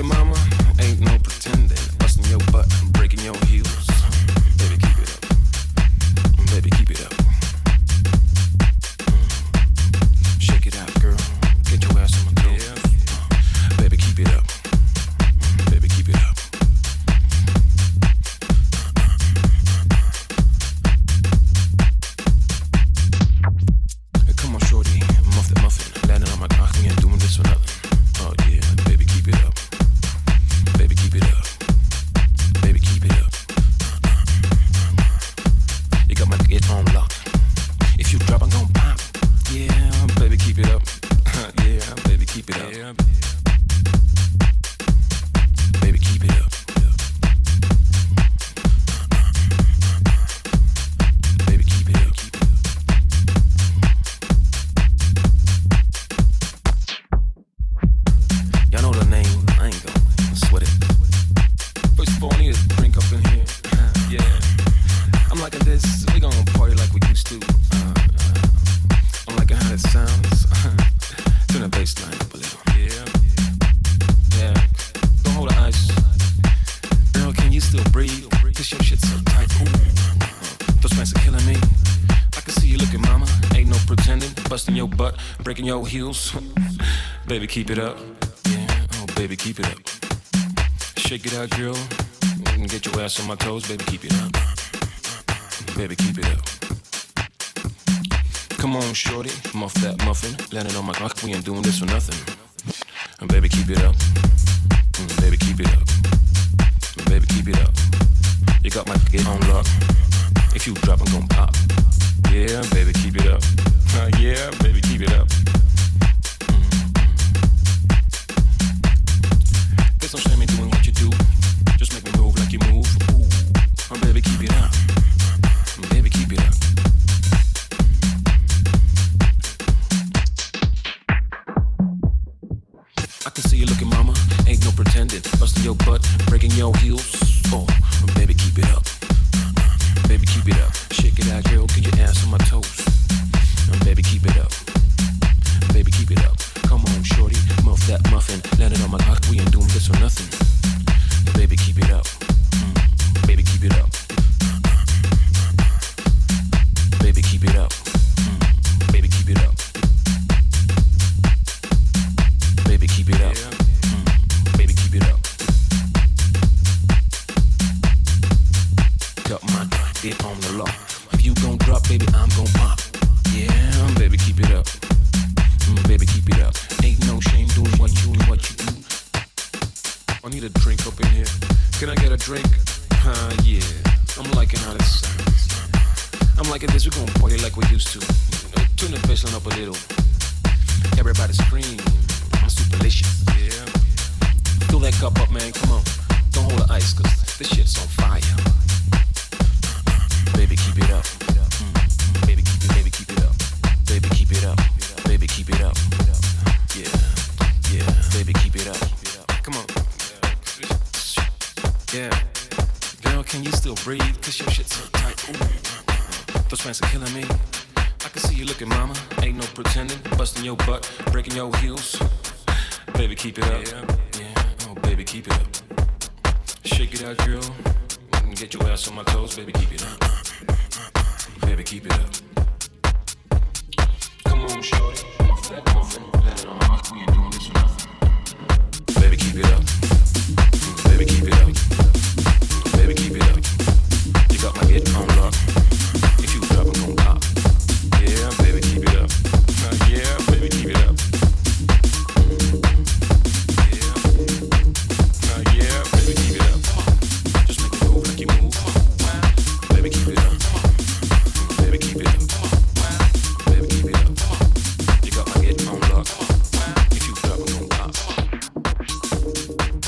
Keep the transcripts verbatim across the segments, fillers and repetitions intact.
looking, mama, ain't no pretending. Busting your butt, breaking your heels. Baby, keep it up. Baby, keep it up. Mm. Shake it out, girl. Get your ass on my toes. Uh, baby, keep it up. Baby, keep it up. Come on, shorty, muff that muffin. Landing on my cock, we ain't doing this for nothing. Oh yeah, baby, keep it up. Baby, keep it up. Baby, keep it up. You got my get on lock. If you drop, I'm gon' pop. Yeah, baby, keep it up. Yeah, baby, keep it up. Yeah. Baby, keep it up. Baby, keep it up. Y'all know the name. I ain't gon' sweat it. First of all, I need a drink up in here. Yeah. I'm liking this. We gon' party like we used to. Uh, uh, I'm liking how it sounds. Turn the bass line up a little. Yeah. Yeah. Don't hold the ice. Girl, can you still breathe? Cause your shit's so tight. Ooh. Those pants are killing me. I can see you looking, mama. Ain't no pretending. Busting your butt, breaking your heels. Baby, keep it up. Yeah. Oh, baby, keep it up. Shake it out, girl. Get your ass on my toes. Baby, keep it up. Baby, keep it up. Come on, shorty, muff that muffin. Landing on my clock, we ain't doing this for nothing. And baby, keep it up. Mm, baby, keep it up. And baby, keep it up. You got my get on lock. If you drop, I'm gon' pop. Yeah, baby, keep it up. Uh, yeah, baby, keep it up. Mm. There's no shame in doing what you do. Just make me move like you move. Ooh. And baby, keep it up. And baby, keep it up. I can see you looking, mama. Ain't no pretending. Busting your butt, breaking your heels. Oh, baby, keep it up. Baby, keep it up. Shake it out, girl. Get your ass on my toes. And baby, keep it up. Baby, keep it up. Come on, shorty. Muff that muffin. Landing on my cock. We ain't doing this for nothing. Baby, keep it up. Mm. Baby, keep it up. Baby, keep it up. Mm. Baby, keep it up. Baby, keep it up. Mm. Baby, keep it up. Got my dick on the lock. If you gon' drop, baby, I'm gon' pop. Yeah, baby, keep it up. Mm, baby, keep it up. Ain't no shame doing what you what you do. I need a drink up in here. Can I get a drink? Uh, yeah. I'm liking how this sounds. I'm liking this. We're gonna party like we used to. Turn the bassline up a little. Everybody scream. I'm superlicious. Yeah. Fill that cup up, man. Come on. Don't hold the ice, cause this shit's on fire. Baby, keep it up. Mm. Baby, keep it, baby, keep it up. Baby, keep it up. Baby, keep it up. Yeah, yeah. Baby, keep it up. Come on. Yeah. Girl, can you still breathe? Cause your shit's so tight. Ooh. Those pants are killing me. I can see you looking, mama. Ain't no pretending. Busting your butt, breaking your heels. Baby, keep it up. Yeah. Oh, baby, keep it up. Shake it out, girl. Get your ass on my toes, baby, keep it up. Baby, keep it up. Come on, shorty. Muff that muffin. Let it on my mouth. We ain't doing this for nothing. Baby, keep it up. Baby, keep it up. Baby, keep it up. You got my get on lock. If you drop, I'm gon' pop. Yeah, baby, keep it up. Uh, yeah, baby, keep it up. Yeah. Uh, yeah, baby, keep it up. Just make it move like you move. Baby, keep it up. Baby, keep it up. Baby, keep it up. You got my get on lock. If you drop, I'm gon' pop.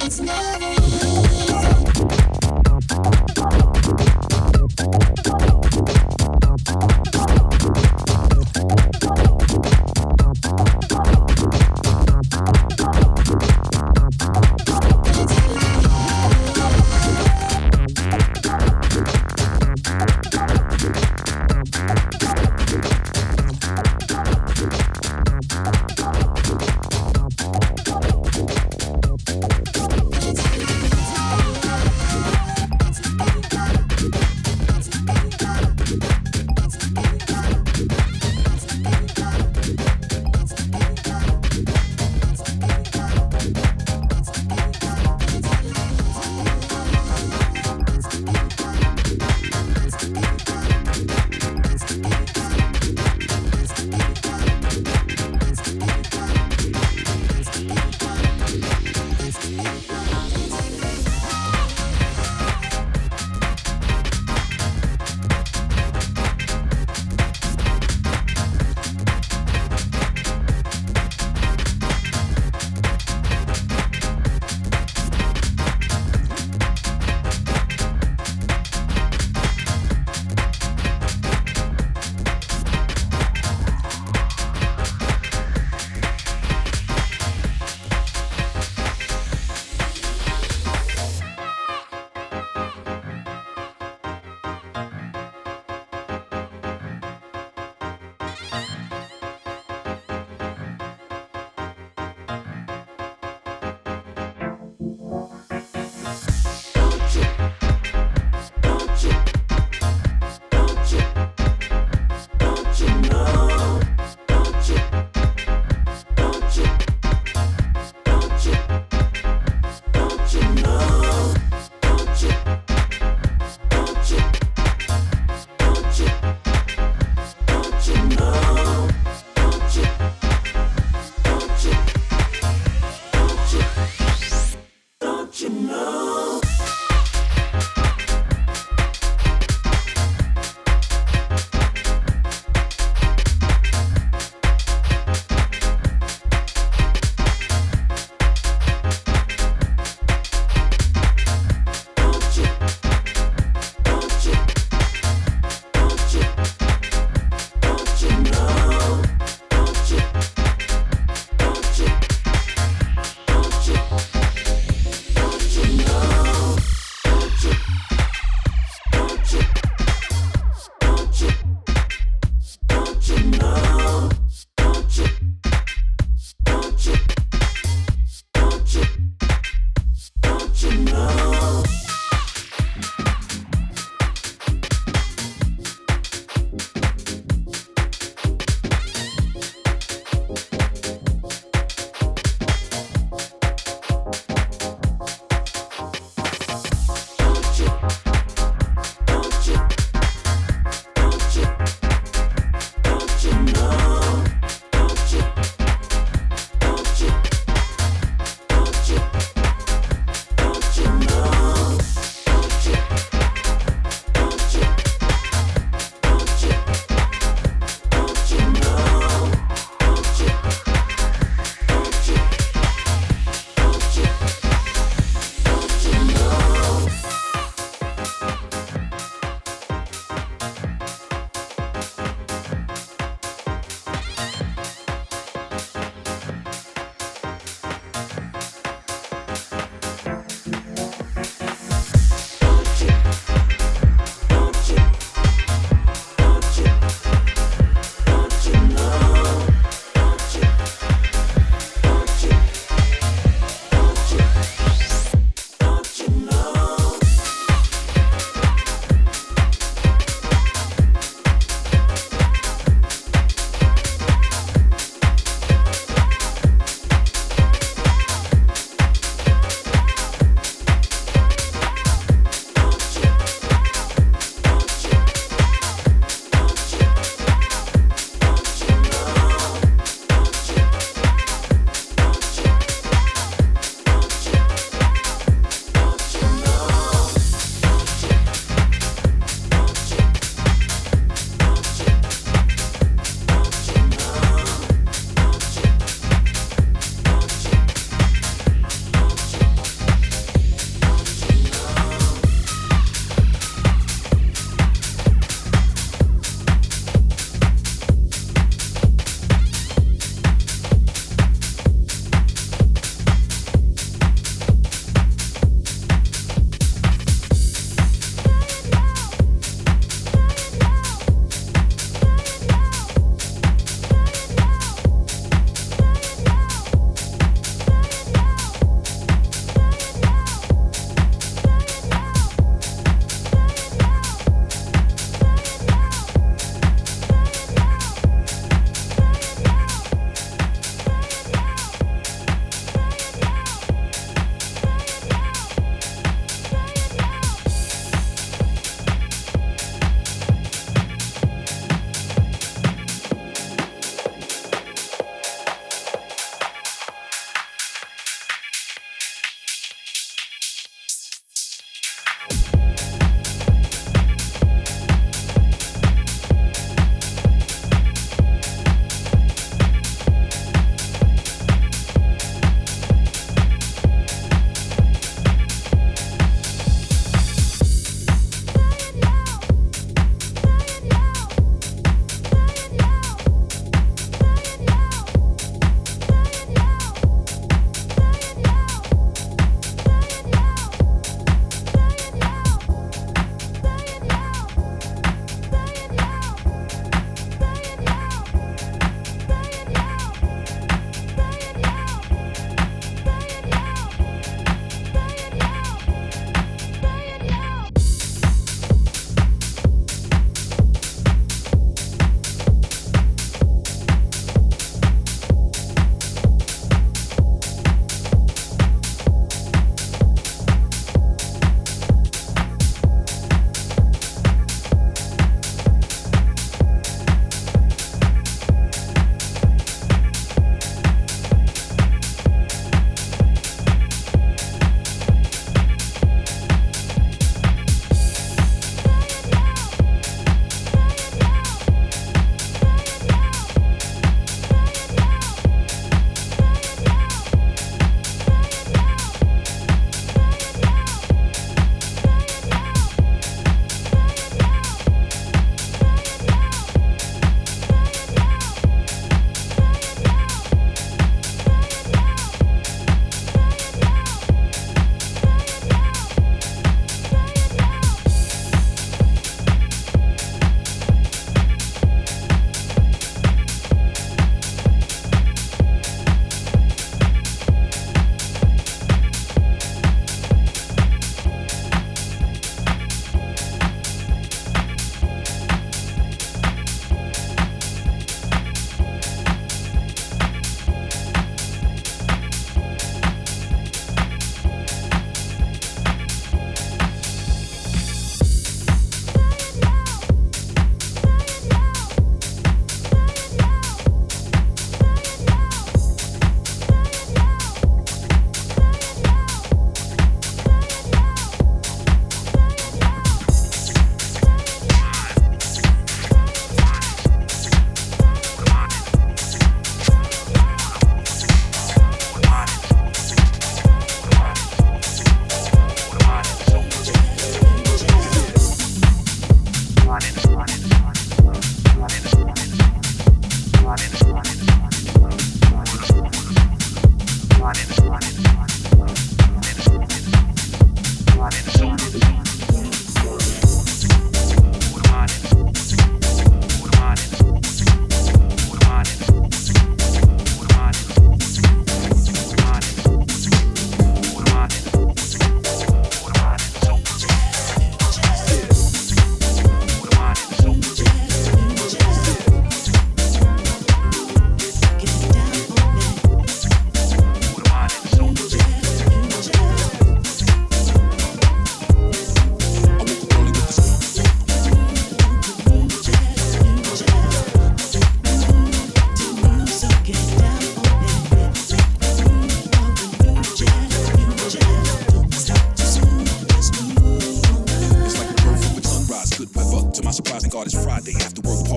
you know?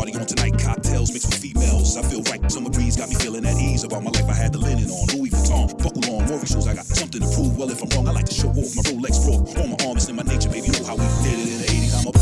party on tonight. Cocktails mixed with females. I feel right. Summer breeze got me feeling at ease. About my life, I had the linen on. Louis Vuitton, buckle on, Maury shoes. I got something to prove. Well, if I'm wrong, I like to show off my Rolex broke on my arm. It's in my nature, baby. You know how we did it in the eighties. I'm a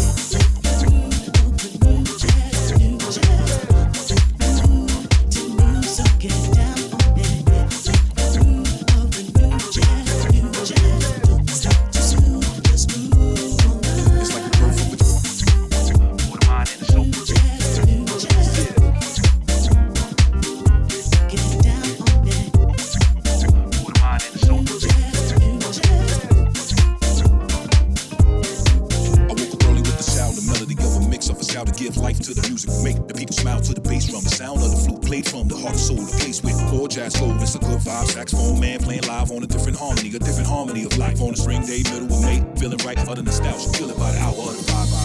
saxophone man playing live on a different harmony, a different harmony of life. On a spring day, middle of May, feeling right, utter nostalgia, feel it by the hour of the vibe.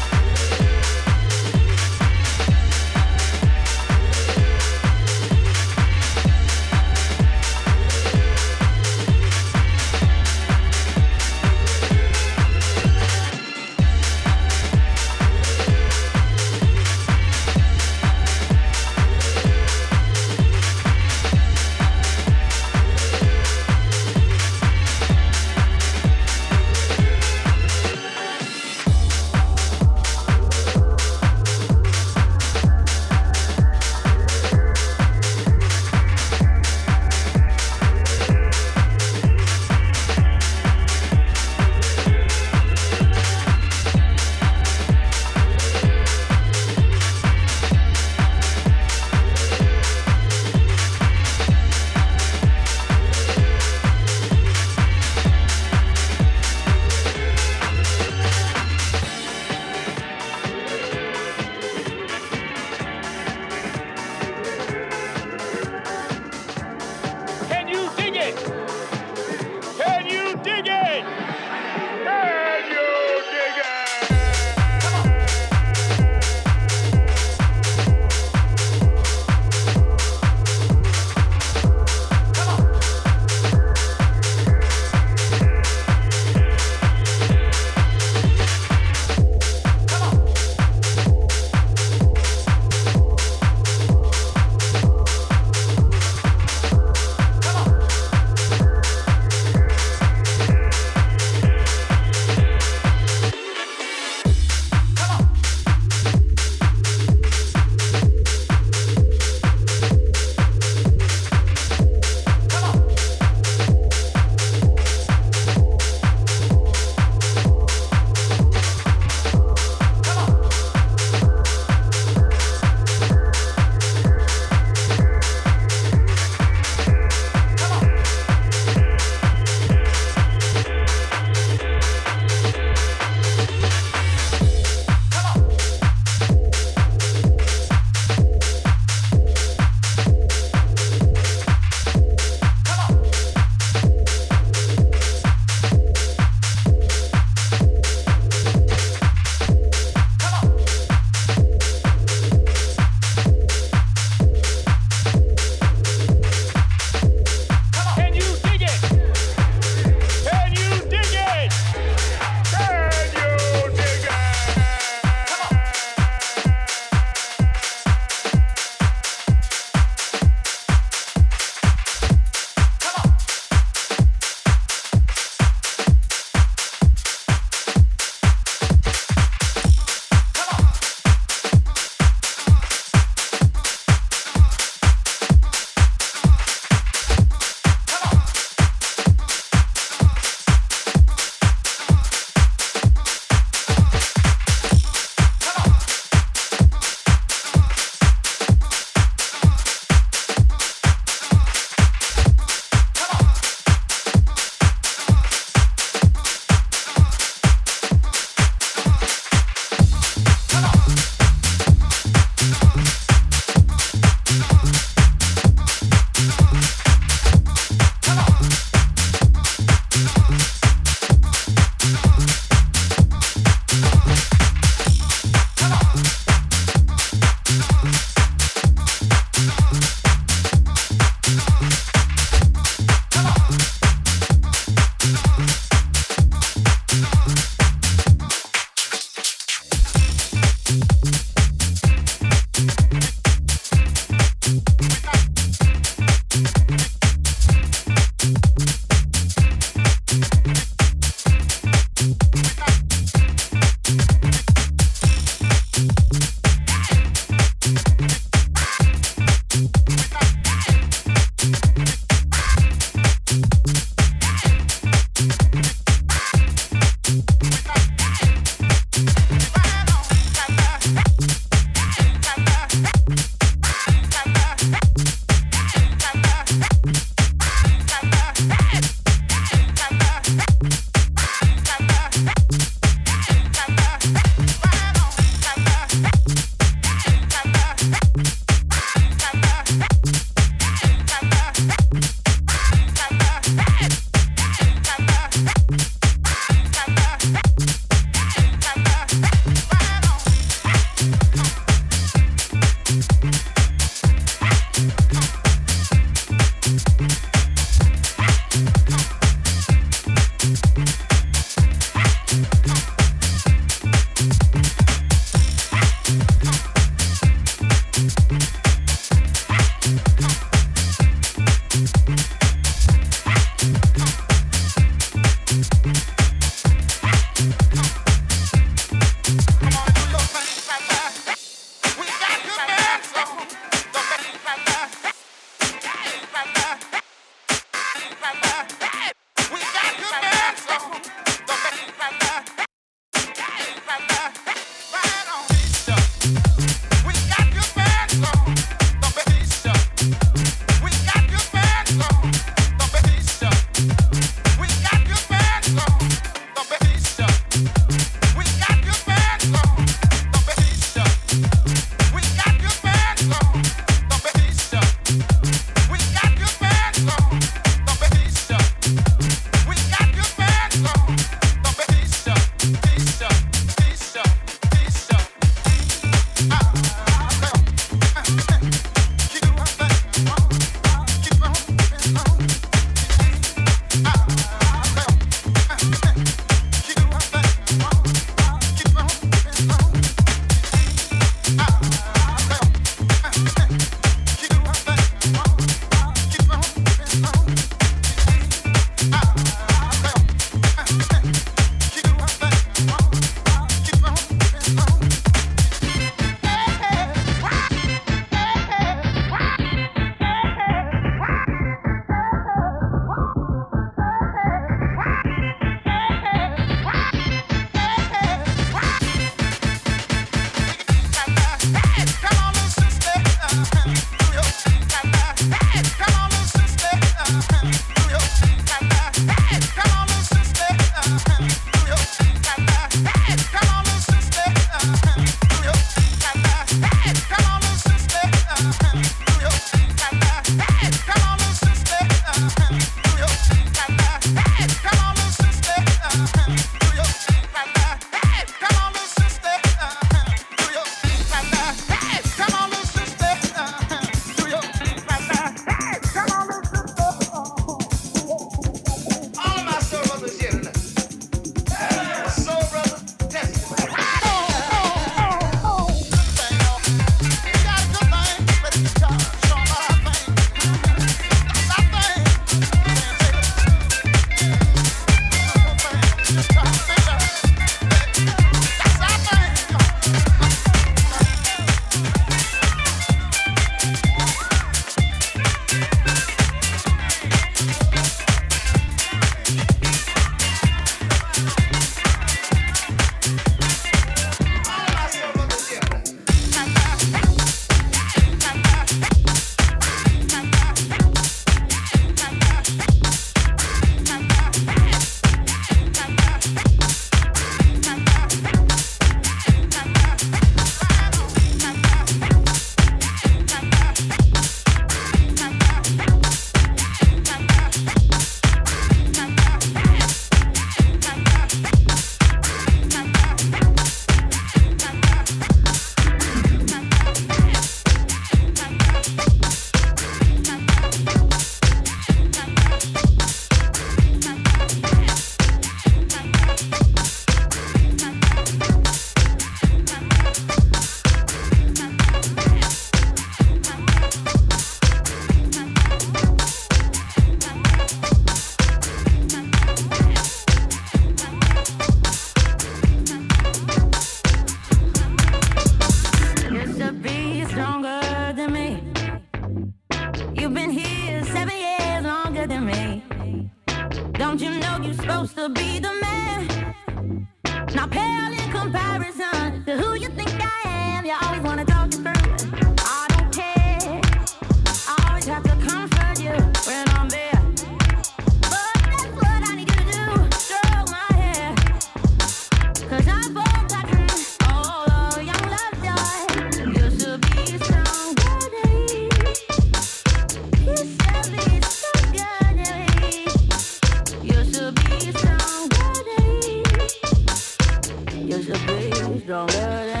Don't you know you're supposed to be the man? Not pale in comparison to who you think I am. You always wanna talk it through. I don't care. I always have to comfort you when I'm there. But that's what I need you to do. Stroke my hair. Cause I've forgotten all of young love joy. You should be stronger than me. You should be stronger than me. You should be stronger than me. You should be stronger than me.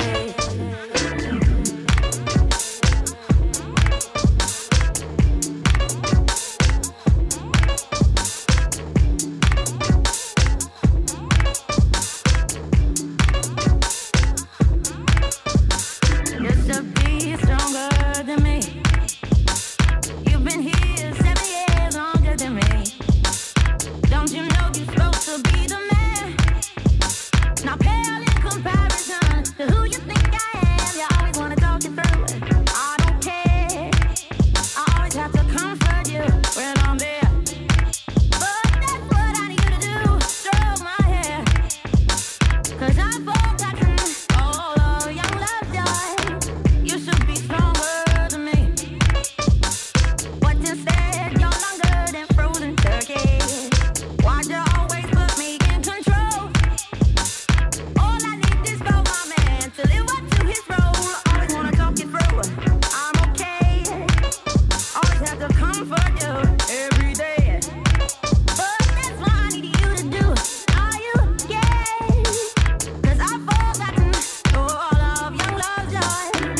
You should be stronger than me. You've been here seven years longer than me. Don't you know you're supposed to be the man? Not pale in comparison to who you think I am. You always wanna talk it through. I don't care. I always have to comfort you when I'm there. But that's what I need you to do. Stroke my hair. Cause I've forgotten all of young love joy. You should be stronger than me. But instead, you're longer than frozen turkey. Why'd you always put me in control? All I need is for my man to live up to his role. Always wanna talk it through. I'm okay. Always have to comfort you every day. But that's what I need you to do. Are you gay? Cause I've forgotten all of young love joy.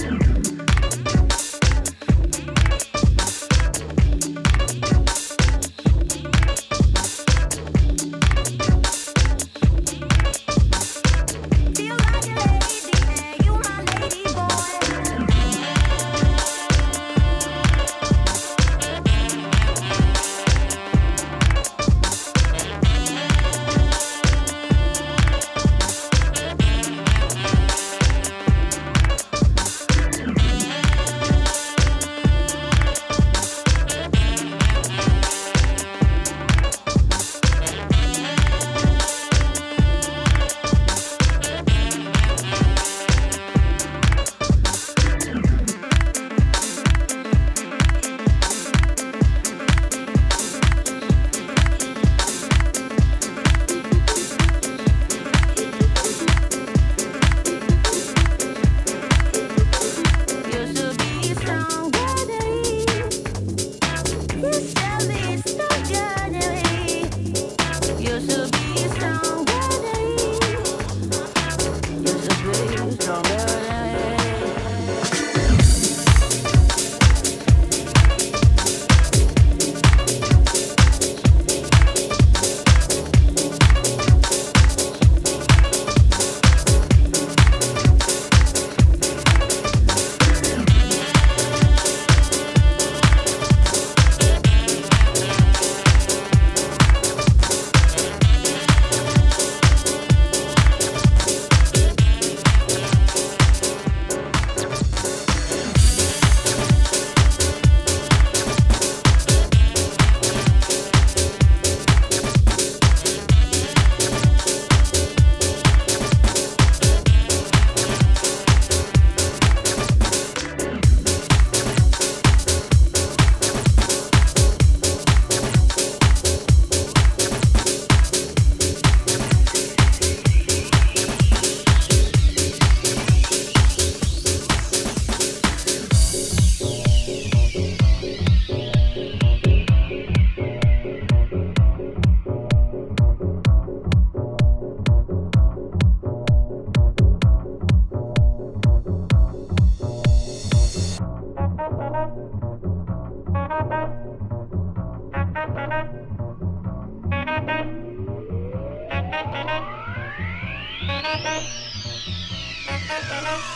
Feel like a lady, and you my lady boy. You should be stronger than me. You should be stronger than me. You should be stronger than me. You should be stronger than me. Thank you.